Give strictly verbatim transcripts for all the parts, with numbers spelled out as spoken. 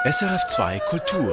S R F zwei Kultur.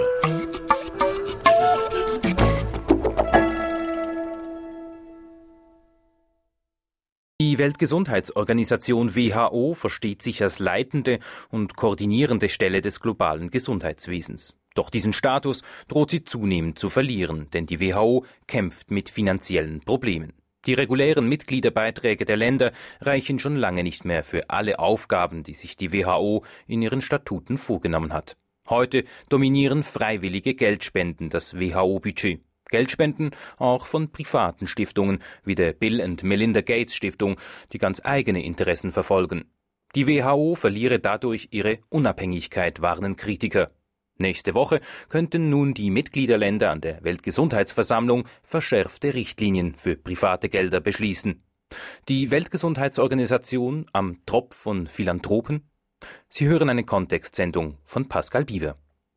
Die Weltgesundheitsorganisation W H O versteht sich als leitende und koordinierende Stelle des globalen Gesundheitswesens. Doch diesen Status droht sie zunehmend zu verlieren, denn die W H O kämpft mit finanziellen Problemen. Die regulären Mitgliederbeiträge der Länder reichen schon lange nicht mehr für alle Aufgaben, die sich die W H O in ihren Statuten vorgenommen hat. Heute dominieren freiwillige Geldspenden das W H O-Budget. Geldspenden auch von privaten Stiftungen wie der Bill and Melinda Gates Stiftung, die ganz eigene Interessen verfolgen. Die W H O verliere dadurch ihre Unabhängigkeit, warnen Kritiker. Nächste Woche könnten nun die Mitgliederländer an der Weltgesundheitsversammlung verschärfte Richtlinien für private Gelder beschließen. Die Weltgesundheitsorganisation am Tropf von Philanthropen? Sie hören eine Kontextsendung von Pascal Bieber.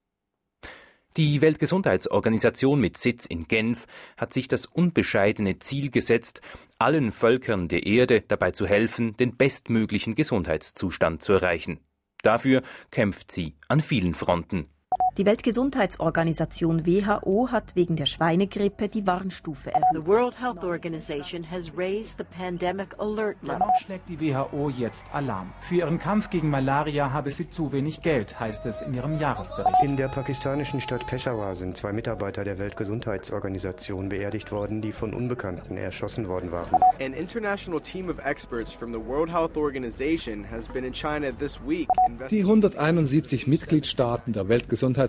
Die Weltgesundheitsorganisation mit Sitz in Genf hat sich das unbescheidene Ziel gesetzt, allen Völkern der Erde dabei zu helfen, den bestmöglichen Gesundheitszustand zu erreichen. Dafür kämpft sie an vielen Fronten. Die Weltgesundheitsorganisation W H O hat wegen der Schweinegrippe die Warnstufe erhöht. The World Health Organization has raised the pandemic alert level. Dennoch schlägt die W H O jetzt Alarm. Für ihren Kampf gegen Malaria habe sie zu wenig Geld, heißt es in ihrem Jahresbericht. In der pakistanischen Stadt Peshawar sind zwei Mitarbeiter der Weltgesundheitsorganisation beerdigt worden, die von Unbekannten erschossen worden waren. An international team of experts from the World Health Organization has been in China this week. Die hunderteinundsiebzig Mitgliedstaaten der Weltgesundheitsorganisation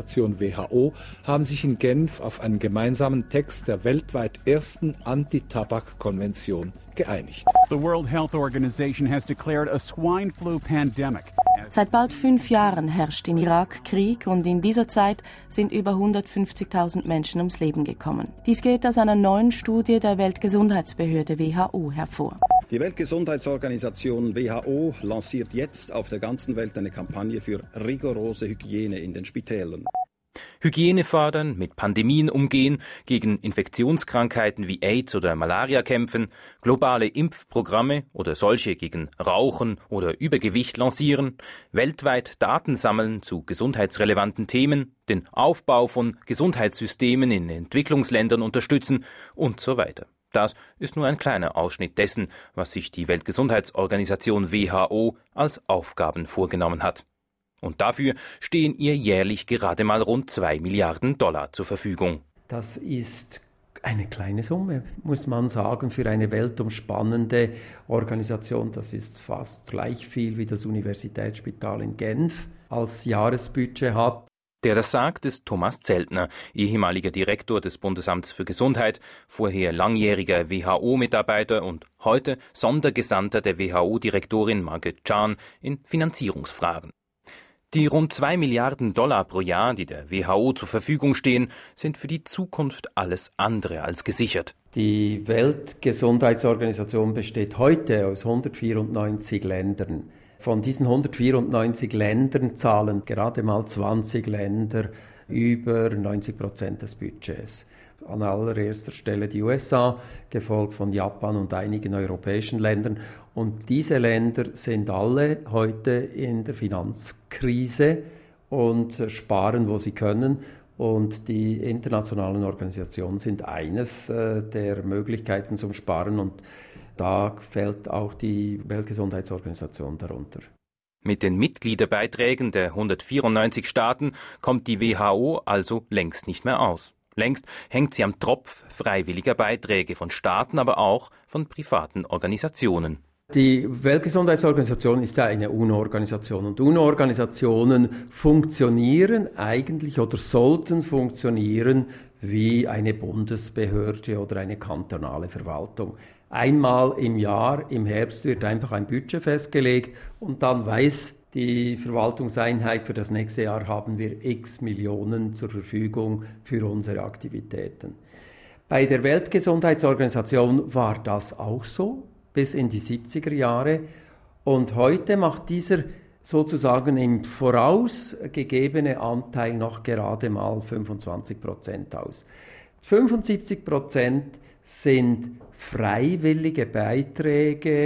W H O haben sich in Genf auf einen gemeinsamen Text der weltweit ersten Anti-Tabak-Konvention geeinigt. The World Health Organization has declared a swine flu pandemic. Seit bald fünf Jahren herrscht in Irak Krieg und in dieser Zeit sind über hundertfünfzigtausend Menschen ums Leben gekommen. Dies geht aus einer neuen Studie der Weltgesundheitsbehörde W H O hervor. Die Weltgesundheitsorganisation W H O lanciert jetzt auf der ganzen Welt eine Kampagne für rigorose Hygiene in den Spitälern. Hygiene fördern, mit Pandemien umgehen, gegen Infektionskrankheiten wie AIDS oder Malaria kämpfen, globale Impfprogramme oder solche gegen Rauchen oder Übergewicht lancieren, weltweit Daten sammeln zu gesundheitsrelevanten Themen, den Aufbau von Gesundheitssystemen in Entwicklungsländern unterstützen und so weiter. Das ist nur ein kleiner Ausschnitt dessen, was sich die Weltgesundheitsorganisation W H O als Aufgaben vorgenommen hat. Und dafür stehen ihr jährlich gerade mal rund zwei Milliarden Dollar zur Verfügung. Das ist eine kleine Summe, muss man sagen, für eine weltumspannende Organisation. Das ist fast gleich viel, wie das Universitätsspital in Genf als Jahresbudget hat. Der das sagt, ist Thomas Zeltner, ehemaliger Direktor des Bundesamts für Gesundheit, vorher langjähriger W H O-Mitarbeiter und heute Sondergesandter der W H O-Direktorin Margaret Chan in Finanzierungsfragen. Die rund zwei Milliarden Dollar pro Jahr, die der W H O zur Verfügung stehen, sind für die Zukunft alles andere als gesichert. Die Weltgesundheitsorganisation besteht heute aus hundertvierundneunzig Ländern. Von diesen hundertvierundneunzig Ländern zahlen gerade mal zwanzig Länder über neunzig Prozent des Budgets. An allererster Stelle die U S A, gefolgt von Japan und einigen europäischen Ländern. Und diese Länder sind alle heute in der Finanzkrise und sparen, wo sie können. Und die internationalen Organisationen sind eines äh, der Möglichkeiten zum Sparen. Und da fällt auch die Weltgesundheitsorganisation darunter. Mit den Mitgliederbeiträgen der hundertvierundneunzig Staaten kommt die W H O also längst nicht mehr aus. Längst hängt sie am Tropf freiwilliger Beiträge von Staaten, aber auch von privaten Organisationen. Die Weltgesundheitsorganisation ist ja eine UNO-Organisation und UNO-Organisationen funktionieren eigentlich oder sollten funktionieren wie eine Bundesbehörde oder eine kantonale Verwaltung. Einmal im Jahr, im Herbst, wird einfach ein Budget festgelegt und dann weiß die Verwaltungseinheit, für das nächste Jahr haben wir x Millionen zur Verfügung für unsere Aktivitäten. Bei der Weltgesundheitsorganisation war das auch so, bis in die siebziger Jahre. Und heute macht dieser sozusagen im Voraus gegebene Anteil noch gerade mal fünfundzwanzig Prozent aus. fünfundsiebzig Prozent sind freiwillige Beiträge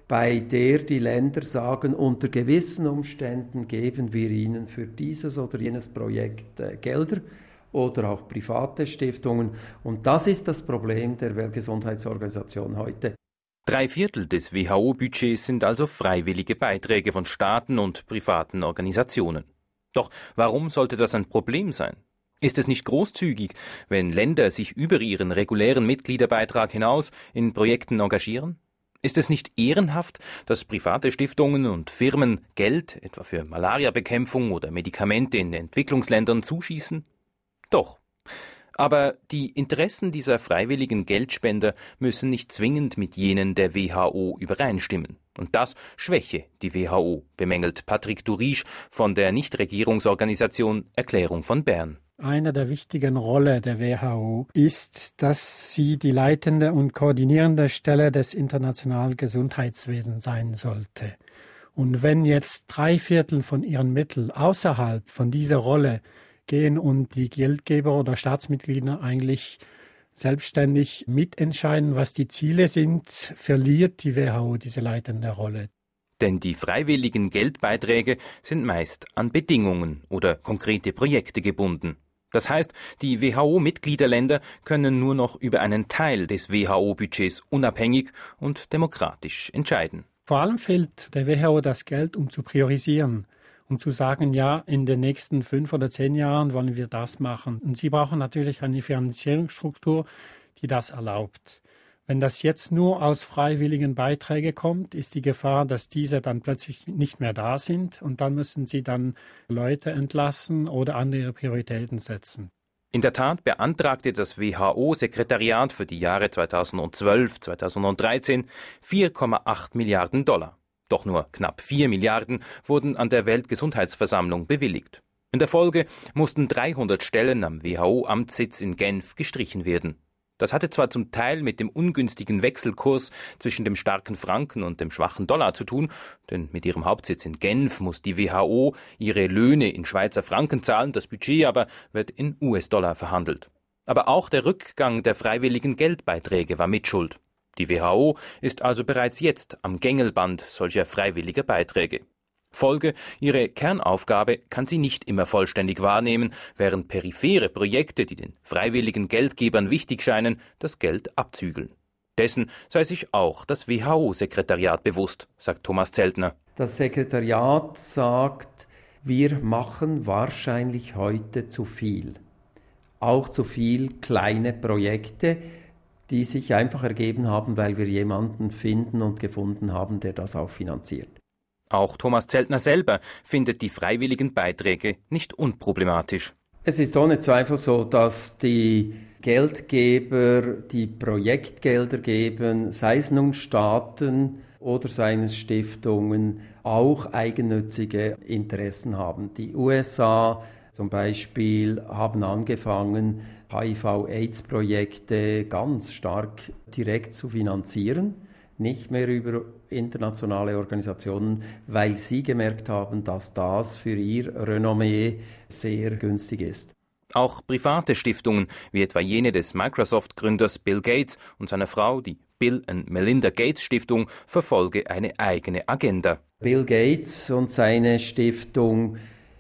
bei der die Länder sagen, unter gewissen Umständen geben wir ihnen für dieses oder jenes Projekt äh, Gelder oder auch private Stiftungen. Und das ist das Problem der Weltgesundheitsorganisation heute. Drei Viertel des W H O-Budgets sind also freiwillige Beiträge von Staaten und privaten Organisationen. Doch warum sollte das ein Problem sein? Ist es nicht großzügig, wenn Länder sich über ihren regulären Mitgliederbeitrag hinaus in Projekten engagieren? Ist es nicht ehrenhaft, dass private Stiftungen und Firmen Geld, etwa für Malariabekämpfung oder Medikamente in Entwicklungsländern, zuschießen? Doch. Aber die Interessen dieser freiwilligen Geldspender müssen nicht zwingend mit jenen der W H O übereinstimmen. Und das schwäche die W H O, bemängelt Patrick Durisch von der Nichtregierungsorganisation Erklärung von Bern. Eine der wichtigen Rollen der W H O ist, dass sie die leitende und koordinierende Stelle des internationalen Gesundheitswesens sein sollte. Und wenn jetzt drei Viertel von ihren Mitteln außerhalb von dieser Rolle gehen und die Geldgeber oder Staatsmitglieder eigentlich selbstständig mitentscheiden, was die Ziele sind, verliert die W H O diese leitende Rolle. Denn die freiwilligen Geldbeiträge sind meist an Bedingungen oder konkrete Projekte gebunden. Das heißt, die W H O-Mitgliederländer können nur noch über einen Teil des W H O-Budgets unabhängig und demokratisch entscheiden. Vor allem fehlt der W H O das Geld, um zu priorisieren, um zu sagen, ja, in den nächsten fünf oder zehn Jahren wollen wir das machen. Und sie brauchen natürlich eine Finanzierungsstruktur, die das erlaubt. Wenn das jetzt nur aus freiwilligen Beiträgen kommt, ist die Gefahr, dass diese dann plötzlich nicht mehr da sind und dann müssen sie dann Leute entlassen oder andere Prioritäten setzen. In der Tat beantragte das W H O-Sekretariat für die Jahre zweitausendzwölf bis zweitausenddreizehn vier Komma acht Milliarden Dollar. Doch nur knapp vier Milliarden wurden an der Weltgesundheitsversammlung bewilligt. In der Folge mussten dreihundert Stellen am W H O-Amtssitz in Genf gestrichen werden. Das hatte zwar zum Teil mit dem ungünstigen Wechselkurs zwischen dem starken Franken und dem schwachen Dollar zu tun, denn mit ihrem Hauptsitz in Genf muss die W H O ihre Löhne in Schweizer Franken zahlen, das Budget aber wird in U S-Dollar verhandelt. Aber auch der Rückgang der freiwilligen Geldbeiträge war Mitschuld. Die W H O ist also bereits jetzt am Gängelband solcher freiwilliger Beiträge. Folge, ihre Kernaufgabe kann sie nicht immer vollständig wahrnehmen, während periphere Projekte, die den freiwilligen Geldgebern wichtig scheinen, das Geld abzügeln. Dessen sei sich auch das W H O-Sekretariat bewusst, sagt Thomas Zeltner. Das Sekretariat sagt, wir machen wahrscheinlich heute zu viel. Auch zu viel kleine Projekte, die sich einfach ergeben haben, weil wir jemanden finden und gefunden haben, der das auch finanziert. Auch Thomas Zeltner selber findet die freiwilligen Beiträge nicht unproblematisch. Es ist ohne Zweifel so, dass die Geldgeber, die Projektgelder geben, sei es nun Staaten oder seien es Stiftungen, auch eigennützige Interessen haben. Die U S A zum Beispiel haben angefangen, H I V-Aids-Projekte ganz stark direkt zu finanzieren. Nicht mehr über internationale Organisationen, weil sie gemerkt haben, dass das für ihr Renommee sehr günstig ist. Auch private Stiftungen, wie etwa jene des Microsoft-Gründers Bill Gates und seiner Frau, die Bill and Melinda Gates Stiftung, verfolge eine eigene Agenda. Bill Gates und seine Stiftung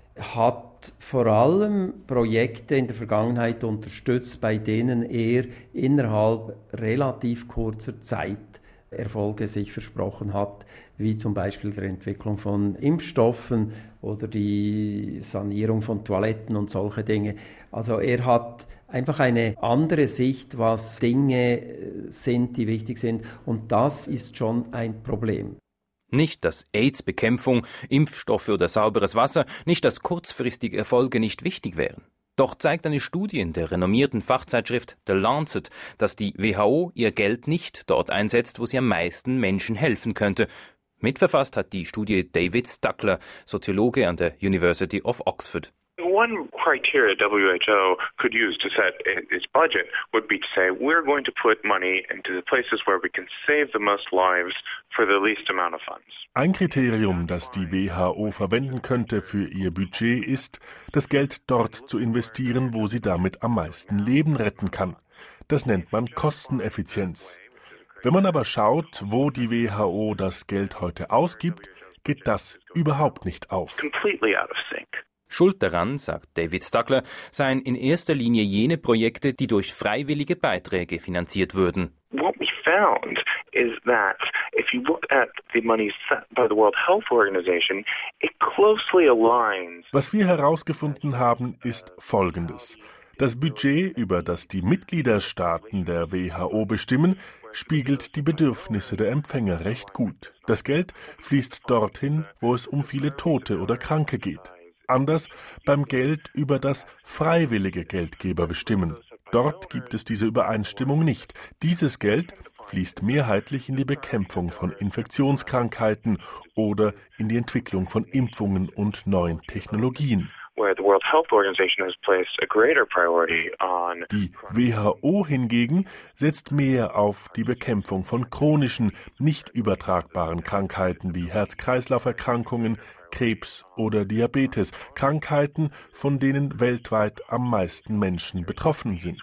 hat vor allem Projekte in der Vergangenheit unterstützt, bei denen er innerhalb relativ kurzer Zeit Erfolge sich versprochen hat, wie zum Beispiel der Entwicklung von Impfstoffen oder die Sanierung von Toiletten und solche Dinge. Also er hat einfach eine andere Sicht, was Dinge sind, die wichtig sind, und das ist schon ein Problem. Nicht, dass AIDS-Bekämpfung, Impfstoffe oder sauberes Wasser, nicht, dass kurzfristige Erfolge nicht wichtig wären. Doch zeigt eine Studie in der renommierten Fachzeitschrift The Lancet, dass die W H O ihr Geld nicht dort einsetzt, wo sie am meisten Menschen helfen könnte. Mitverfasst hat die Studie David Stuckler, Soziologe an der University of Oxford. One criteria W H O could use to set its budget would be to say we're going to put money into the places where we can save the most lives for the least amount of funds. Ein Kriterium, das die W H O verwenden könnte für ihr Budget, ist, das Geld dort zu investieren, wo sie damit am meisten Leben retten kann. Das nennt man Kosteneffizienz. Wenn man aber schaut, wo die W H O das Geld heute ausgibt, geht das überhaupt nicht auf. Schuld daran, sagt David Stuckler, seien in erster Linie jene Projekte, die durch freiwillige Beiträge finanziert würden. What we found is that if you look at the money set by the World Health Organization, it closely aligns. Was wir herausgefunden haben, ist Folgendes. Das Budget, über das die Mitgliederstaaten der W H O bestimmen, spiegelt die Bedürfnisse der Empfänger recht gut. Das Geld fließt dorthin, wo es um viele Tote oder Kranke geht. Anders beim Geld, über das freiwillige Geldgeber bestimmen. Dort gibt es diese Übereinstimmung nicht. Dieses Geld fließt mehrheitlich in die Bekämpfung von Infektionskrankheiten oder in die Entwicklung von Impfungen und neuen Technologien. Die W H O hingegen setzt mehr auf die Bekämpfung von chronischen, nicht übertragbaren Krankheiten wie Herz-Kreislauf-Erkrankungen, Krebs oder Diabetes, Krankheiten, von denen weltweit am meisten Menschen betroffen sind.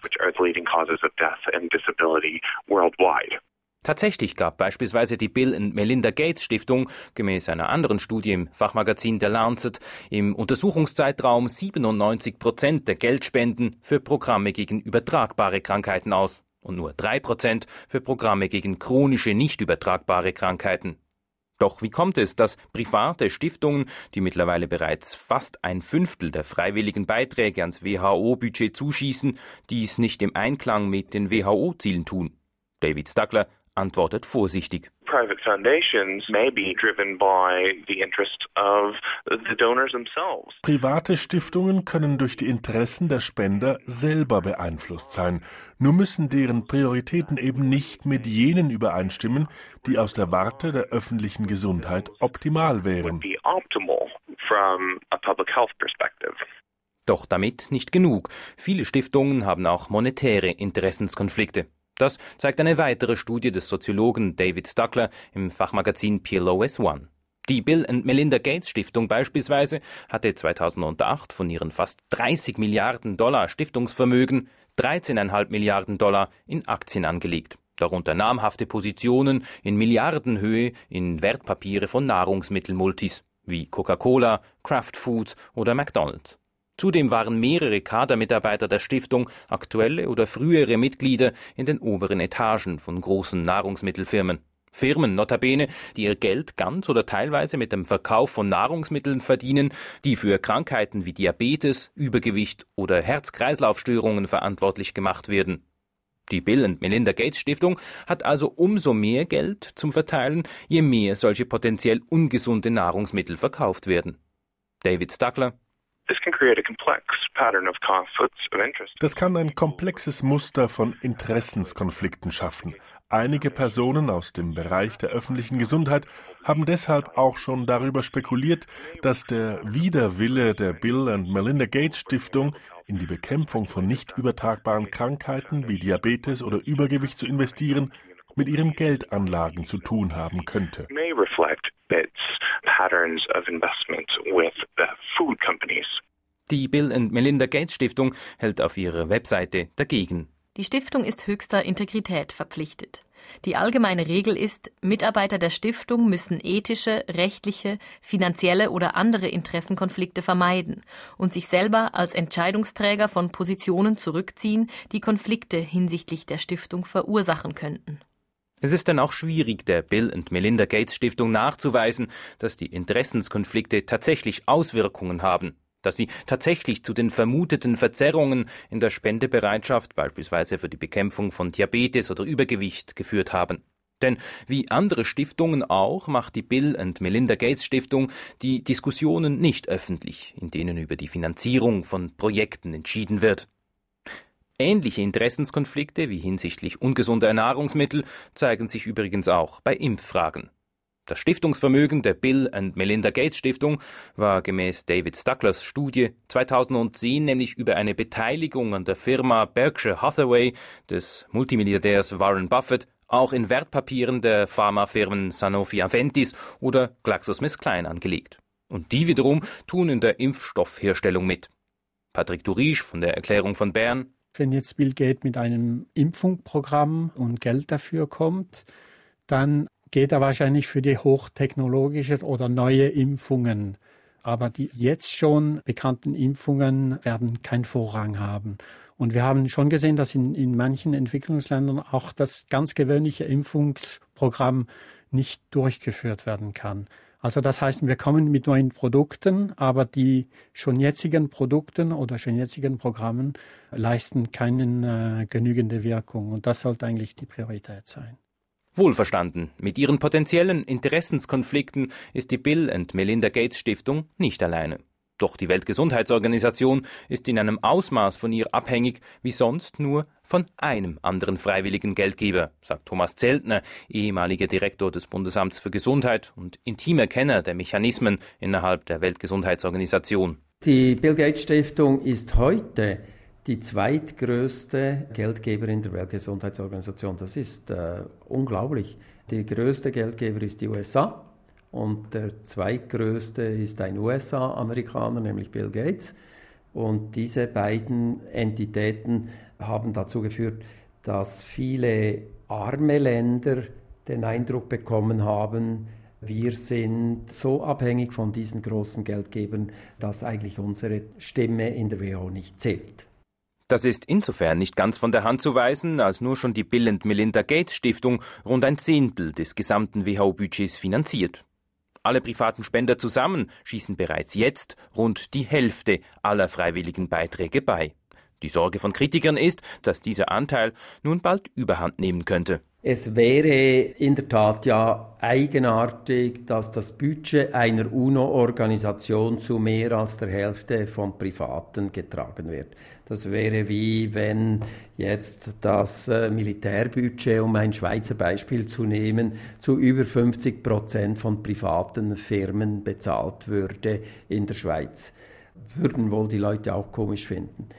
Tatsächlich gab beispielsweise die Bill and Melinda Gates Stiftung, gemäß einer anderen Studie im Fachmagazin The Lancet, im Untersuchungszeitraum siebenundneunzig Prozent der Geldspenden für Programme gegen übertragbare Krankheiten aus und nur drei Prozent für Programme gegen chronische, nicht übertragbare Krankheiten. Doch wie kommt es, dass private Stiftungen, die mittlerweile bereits fast ein Fünftel der freiwilligen Beiträge ans W H O-Budget zuschießen, dies nicht im Einklang mit den W H O-Zielen tun? David Stuckler antwortet vorsichtig. Private foundations may be driven by the interest of the donors themselves. Private Stiftungen können durch die Interessen der Spender selber beeinflusst sein. Nur müssen deren Prioritäten eben nicht mit jenen übereinstimmen, die aus der Warte der öffentlichen Gesundheit optimal wären. Be optimal from a public health perspective. Doch damit nicht genug. Viele Stiftungen haben auch monetäre Interessenskonflikte. Das zeigt eine weitere Studie des Soziologen David Stuckler im Fachmagazin P L O S One. Die Bill and Melinda Gates Stiftung beispielsweise hatte zweitausendacht von ihren fast dreißig Milliarden Dollar Stiftungsvermögen dreizehn Komma fünf Milliarden Dollar in Aktien angelegt. Darunter namhafte Positionen in Milliardenhöhe in Wertpapiere von Nahrungsmittelmultis wie Coca-Cola, Kraft Foods oder McDonald's. Zudem waren mehrere Kadermitarbeiter der Stiftung aktuelle oder frühere Mitglieder in den oberen Etagen von großen Nahrungsmittelfirmen. Firmen notabene, die ihr Geld ganz oder teilweise mit dem Verkauf von Nahrungsmitteln verdienen, die für Krankheiten wie Diabetes, Übergewicht oder Herz-Kreislauf-Störungen verantwortlich gemacht werden. Die Bill and Melinda Gates Stiftung hat also umso mehr Geld zum Verteilen, je mehr solche potenziell ungesunde Nahrungsmittel verkauft werden. David Stuckler: Das kann ein komplexes Muster von Interessenskonflikten schaffen. Einige Personen aus dem Bereich der öffentlichen Gesundheit haben deshalb auch schon darüber spekuliert, dass der Widerwille der Bill and Melinda Gates Stiftung, in die Bekämpfung von nicht übertragbaren Krankheiten wie Diabetes oder Übergewicht zu investieren, mit ihren Geldanlagen zu tun haben könnte. Die Bill and Melinda Gates Stiftung hält auf ihrer Webseite dagegen. Die Stiftung ist höchster Integrität verpflichtet. Die allgemeine Regel ist, Mitarbeiter der Stiftung müssen ethische, rechtliche, finanzielle oder andere Interessenkonflikte vermeiden und sich selber als Entscheidungsträger von Positionen zurückziehen, die Konflikte hinsichtlich der Stiftung verursachen könnten. Es ist dann auch schwierig, der Bill and Melinda Gates Stiftung nachzuweisen, dass die Interessenskonflikte tatsächlich Auswirkungen haben, dass sie tatsächlich zu den vermuteten Verzerrungen in der Spendebereitschaft, beispielsweise für die Bekämpfung von Diabetes oder Übergewicht, geführt haben. Denn wie andere Stiftungen auch macht die Bill and Melinda Gates Stiftung die Diskussionen nicht öffentlich, in denen über die Finanzierung von Projekten entschieden wird. Ähnliche Interessenskonflikte wie hinsichtlich ungesunder Nahrungsmittel zeigen sich übrigens auch bei Impffragen. Das Stiftungsvermögen der Bill and Melinda Gates Stiftung war gemäß David Stucklers Studie zweitausendzehn nämlich über eine Beteiligung an der Firma Berkshire Hathaway des Multimilliardärs Warren Buffett auch in Wertpapieren der Pharmafirmen Sanofi Aventis oder GlaxoSmithKline angelegt. Und die wiederum tun in der Impfstoffherstellung mit. Patrick Durisch von der Erklärung von Bern: Wenn jetzt Bill Gates mit einem Impfungsprogramm und Geld dafür kommt, dann geht er wahrscheinlich für die hochtechnologische oder neue Impfungen. Aber die jetzt schon bekannten Impfungen werden keinen Vorrang haben. Und wir haben schon gesehen, dass in, in manchen Entwicklungsländern auch das ganz gewöhnliche Impfungsprogramm nicht durchgeführt werden kann. Also das heißt, wir kommen mit neuen Produkten, aber die schon jetzigen Produkten oder schon jetzigen Programmen leisten keine äh, genügende Wirkung. Und das sollte eigentlich die Priorität sein. Wohlverstanden, mit ihren potenziellen Interessenskonflikten ist die Bill and Melinda Gates Stiftung nicht alleine. Doch die Weltgesundheitsorganisation ist in einem Ausmaß von ihr abhängig wie sonst nur von einem anderen freiwilligen Geldgeber, sagt Thomas Zeltner, ehemaliger Direktor des Bundesamts für Gesundheit und intimer Kenner der Mechanismen innerhalb der Weltgesundheitsorganisation. Die Bill Gates Stiftung ist heute die zweitgrößte Geldgeberin der Weltgesundheitsorganisation. Das ist äh, unglaublich. Der größte Geldgeber ist die U S A und der zweitgrößte ist ein U S A-Amerikaner, nämlich Bill Gates. Und diese beiden Entitäten haben dazu geführt, dass viele arme Länder den Eindruck bekommen haben, wir sind so abhängig von diesen großen Geldgebern, dass eigentlich unsere Stimme in der W H O nicht zählt. Das ist insofern nicht ganz von der Hand zu weisen, als nur schon die Bill and Melinda Gates Stiftung rund ein Zehntel des gesamten W H O-Budgets finanziert. Alle privaten Spender zusammen schießen bereits jetzt rund die Hälfte aller freiwilligen Beiträge bei. Die Sorge von Kritikern ist, dass dieser Anteil nun bald Überhand nehmen könnte. Es wäre in der Tat ja eigenartig, dass das Budget einer UNO-Organisation zu mehr als der Hälfte von Privaten getragen wird. Das wäre wie wenn jetzt das äh, Militärbudget, um ein Schweizer Beispiel zu nehmen, zu über fünfzig Prozent von privaten Firmen bezahlt würde in der Schweiz. Würden wohl die Leute auch komisch finden.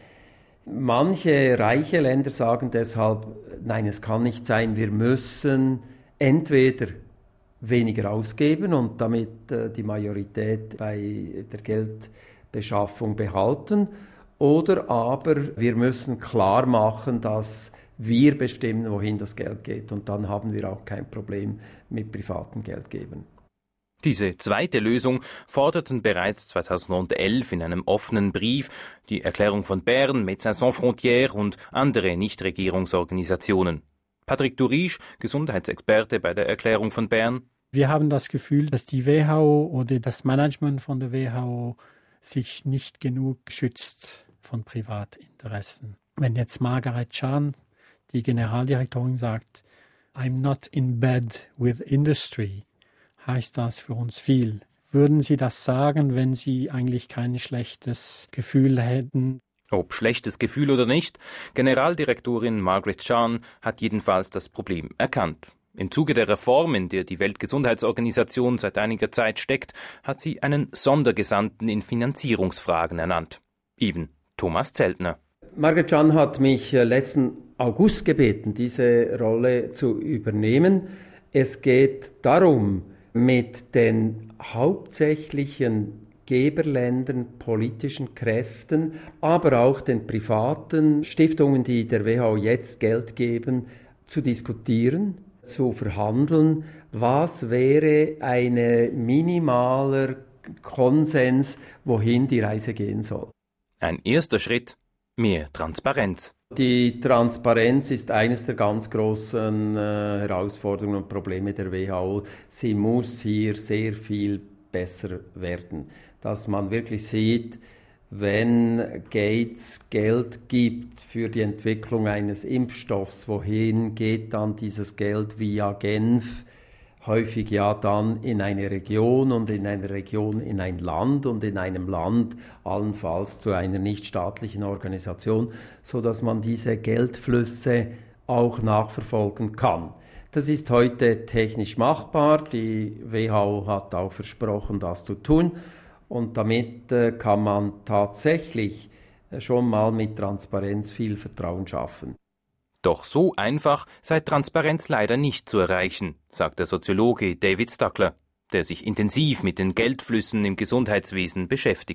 Manche reiche Länder sagen deshalb, nein, es kann nicht sein, wir müssen entweder weniger ausgeben und damit äh, die Majorität bei der Geldbeschaffung behalten, oder aber wir müssen klar machen, dass wir bestimmen, wohin das Geld geht, und dann haben wir auch kein Problem mit privaten Geldgebern. Diese zweite Lösung forderten bereits zweitausendelf in einem offenen Brief die Erklärung von Bern, Médecins Sans Frontières und andere Nichtregierungsorganisationen. Patrick Durisch, Gesundheitsexperte bei der Erklärung von Bern. Wir haben das Gefühl, dass die W H O oder das Management von der W H O sich nicht genug schützt von Privatinteressen. Wenn jetzt Margaret Chan, die Generaldirektorin, sagt, I'm not in bed with industry, heißt das für uns viel. Würden Sie das sagen, wenn Sie eigentlich kein schlechtes Gefühl hätten? Ob schlechtes Gefühl oder nicht, Generaldirektorin Margaret Chan hat jedenfalls das Problem erkannt. Im Zuge der Reform, in der die Weltgesundheitsorganisation seit einiger Zeit steckt, hat sie einen Sondergesandten in Finanzierungsfragen ernannt. Eben Thomas Zeltner. Margaret Chan hat mich letzten August gebeten, diese Rolle zu übernehmen. Es geht darum, mit den hauptsächlichen Geberländern, politischen Kräften, aber auch den privaten Stiftungen, die der W H O jetzt Geld geben, zu diskutieren, zu verhandeln, was wäre ein minimaler Konsens, wohin die Reise gehen soll. Ein erster Schritt: mehr Transparenz. Die Transparenz ist eines der ganz großen äh, Herausforderungen und Probleme der W H O. Sie muss hier sehr viel besser werden, dass man wirklich sieht, wenn Gates Geld gibt für die Entwicklung eines Impfstoffs, wohin geht dann dieses Geld via Genf? Häufig ja dann in eine Region und in einer Region in ein Land und in einem Land allenfalls zu einer nichtstaatlichen Organisation, sodass man diese Geldflüsse auch nachverfolgen kann. Das ist heute technisch machbar. Die W H O hat auch versprochen, das zu tun. Und damit äh, kann man tatsächlich äh, schon mal mit Transparenz viel Vertrauen schaffen. Doch so einfach sei Transparenz leider nicht zu erreichen, sagt der Soziologe David Stuckler, der sich intensiv mit den Geldflüssen im Gesundheitswesen beschäftigt.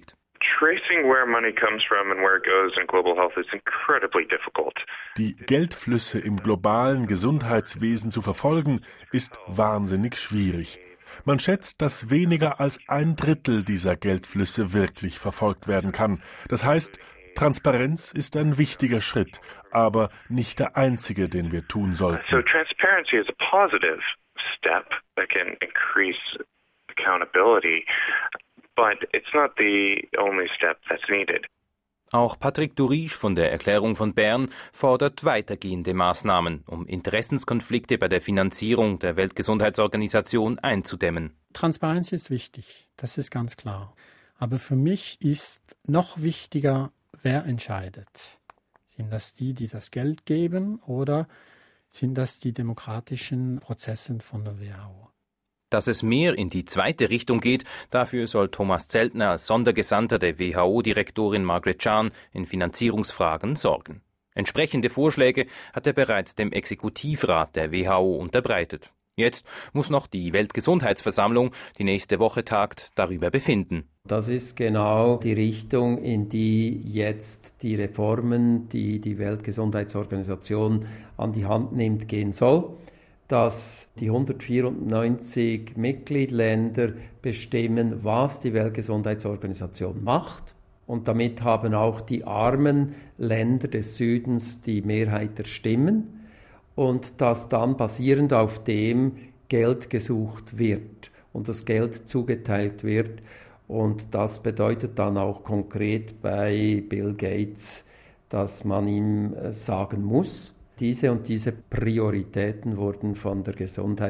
Tracing where money comes from and where it goes in global health is incredibly difficult. Die Geldflüsse im globalen Gesundheitswesen zu verfolgen, ist wahnsinnig schwierig. Man schätzt, dass weniger als ein Drittel dieser Geldflüsse wirklich verfolgt werden kann. Das heißt, Transparenz ist ein wichtiger Schritt, aber nicht der einzige, den wir tun sollten. So transparency is a positive step that can increase accountability, but it's not the only step that's needed. Auch Patrick Durisch von der Erklärung von Bern fordert weitergehende Maßnahmen, um Interessenskonflikte bei der Finanzierung der Weltgesundheitsorganisation einzudämmen. Transparenz ist wichtig, das ist ganz klar. Aber für mich ist noch wichtiger, wer entscheidet. Sind das die, die das Geld geben, oder sind das die demokratischen Prozesse von der W H O? Dass es mehr in die zweite Richtung geht, dafür soll Thomas Zeltner als Sondergesandter der W H O-Direktorin Margaret Chan in Finanzierungsfragen sorgen. Entsprechende Vorschläge hat er bereits dem Exekutivrat der W H O unterbreitet. Jetzt muss noch die Weltgesundheitsversammlung, die nächste Woche tagt, darüber befinden. Das ist genau die Richtung, in die jetzt die Reformen, die die Weltgesundheitsorganisation an die Hand nimmt, gehen soll. Dass die hundertvierundneunzig Mitgliedsländer bestimmen, was die Weltgesundheitsorganisation macht. Und damit haben auch die armen Länder des Südens die Mehrheit der Stimmen. Und dass dann basierend auf dem Geld gesucht wird und das Geld zugeteilt wird. Und das bedeutet dann auch konkret bei Bill Gates, dass man ihm sagen muss, diese und diese Prioritäten wurden von der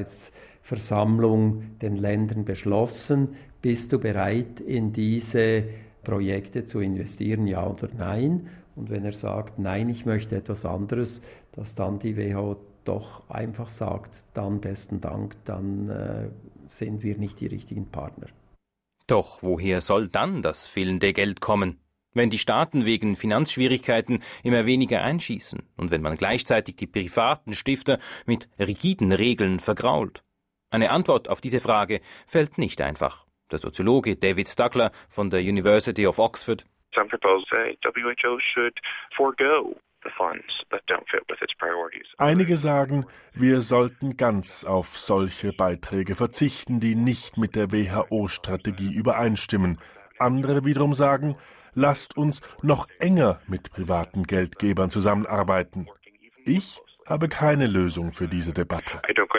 Gesundheitsversammlung den Ländern beschlossen. Bist du bereit, in diese Projekte zu investieren, ja oder nein? Und wenn er sagt, nein, ich möchte etwas anderes, dass dann die W H O doch einfach sagt, dann besten Dank, dann äh, sind wir nicht die richtigen Partner. Doch woher soll dann das fehlende Geld kommen? Wenn die Staaten wegen Finanzschwierigkeiten immer weniger einschießen und wenn man gleichzeitig die privaten Stifter mit rigiden Regeln vergrault? Eine Antwort auf diese Frage fällt nicht einfach. Der Soziologe David Stuckler von der University of Oxford. Some proposals say W H O should forego the funds that don't fit with its priorities. Einige sagen, wir sollten ganz auf solche Beiträge verzichten, die nicht mit der W H O-Strategie übereinstimmen. Andere wiederum sagen, lasst uns noch enger mit privaten Geldgebern zusammenarbeiten. Ich habe keine Lösung für diese Debatte.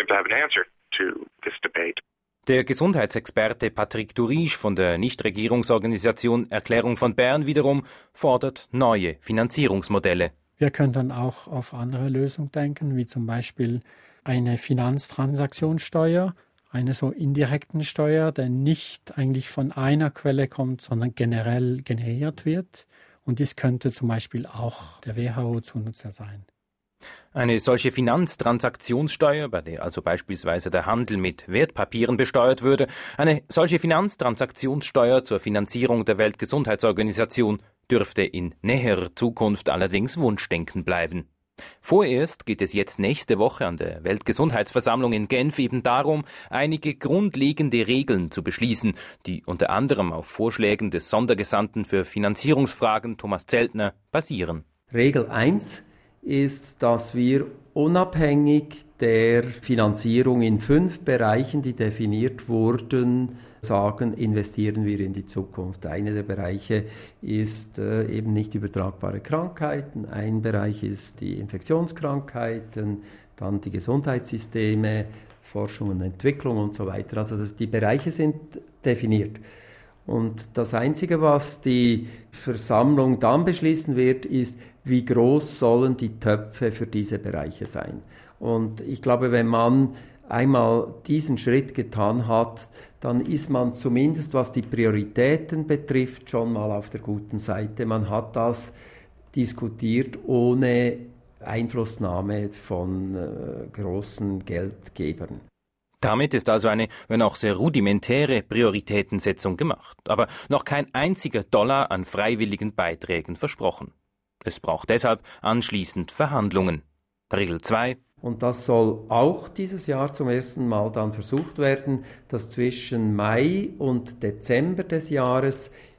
Der Gesundheitsexperte Patrick Durisch von der Nichtregierungsorganisation Erklärung von Bern wiederum fordert neue Finanzierungsmodelle. Wir können dann auch auf andere Lösungen denken, wie zum Beispiel eine Finanztransaktionssteuer, eine so indirekten Steuer, der nicht eigentlich von einer Quelle kommt, sondern generell generiert wird. Und dies könnte zum Beispiel auch der W H O zunutze sein. Eine solche Finanztransaktionssteuer, bei der also beispielsweise der Handel mit Wertpapieren besteuert würde, eine solche Finanztransaktionssteuer zur Finanzierung der Weltgesundheitsorganisation dürfte in näherer Zukunft allerdings Wunschdenken bleiben. Vorerst geht es jetzt nächste Woche an der Weltgesundheitsversammlung in Genf eben darum, einige grundlegende Regeln zu beschließen, die unter anderem auf Vorschlägen des Sondergesandten für Finanzierungsfragen Thomas Zeltner basieren. Regel eins ist, dass wir unabhängig der Finanzierung in fünf Bereichen, die definiert wurden, sagen, investieren wir in die Zukunft. Einer der Bereiche ist äh, eben nicht übertragbare Krankheiten, ein Bereich ist die Infektionskrankheiten, dann die Gesundheitssysteme, Forschung und Entwicklung und so weiter. Also das, die Bereiche sind definiert. Und das Einzige, was die Versammlung dann beschließen wird, ist, wie groß sollen die Töpfe für diese Bereiche sein. Und ich glaube, wenn man einmal diesen Schritt getan hat, dann ist man zumindest, was die Prioritäten betrifft, schon mal auf der guten Seite. Man hat das diskutiert ohne Einflussnahme von äh, großen Geldgebern. Damit ist also eine, wenn auch sehr rudimentäre Prioritätensetzung gemacht, aber noch kein einziger Dollar an freiwilligen Beiträgen versprochen. Es braucht deshalb anschließend Verhandlungen. Regel zwei. Und das soll auch dieses Jahr zum ersten Mal dann versucht werden, dass zwischen Mai und Dezember des Jahres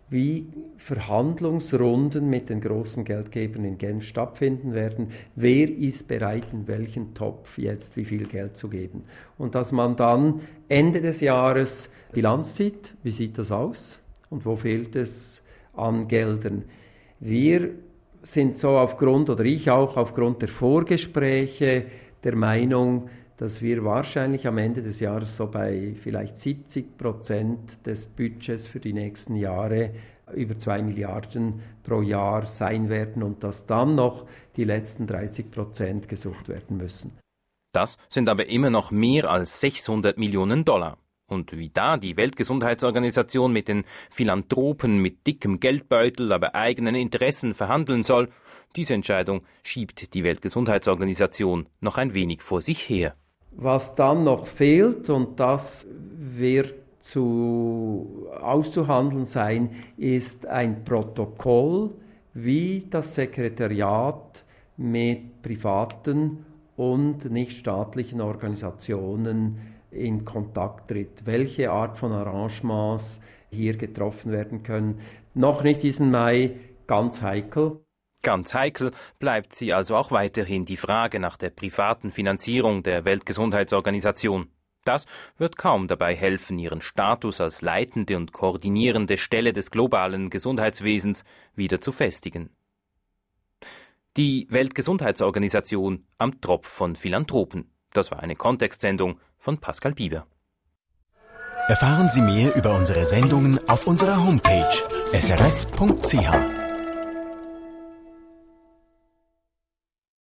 wie Verhandlungsrunden mit den großen Geldgebern in Genf stattfinden werden. Wer ist bereit, in welchen Topf jetzt wie viel Geld zu geben? Und dass man dann Ende des Jahres Bilanz zieht. Wie sieht das aus? Und wo fehlt es an Geldern? Wir sind so aufgrund, oder ich auch aufgrund der Vorgespräche der Meinung, dass wir wahrscheinlich am Ende des Jahres so bei vielleicht siebzig Prozent des Budgets für die nächsten Jahre über zwei Milliarden pro Jahr sein werden und dass dann noch die letzten dreißig Prozent gesucht werden müssen. Das sind aber immer noch mehr als sechshundert Millionen Dollar. Und wie da die Weltgesundheitsorganisation mit den Philanthropen mit dickem Geldbeutel, aber eigenen Interessen verhandeln soll, diese Entscheidung schiebt die Weltgesundheitsorganisation noch ein wenig vor sich her. Was dann noch fehlt, und das wird zu auszuhandeln sein, ist ein Protokoll, wie das Sekretariat mit privaten und nichtstaatlichen Organisationen in Kontakt tritt, welche Art von Arrangements hier getroffen werden können. Noch nicht diesen Mai, ganz heikel. Ganz heikel bleibt sie also auch weiterhin die Frage nach der privaten Finanzierung der Weltgesundheitsorganisation. Das wird kaum dabei helfen, ihren Status als leitende und koordinierende Stelle des globalen Gesundheitswesens wieder zu festigen. Die Weltgesundheitsorganisation am Tropf von Philanthropen. Das war eine Kontextsendung von Pascal Bieber. Erfahren Sie mehr über unsere Sendungen auf unserer Homepage s r f punkt c h.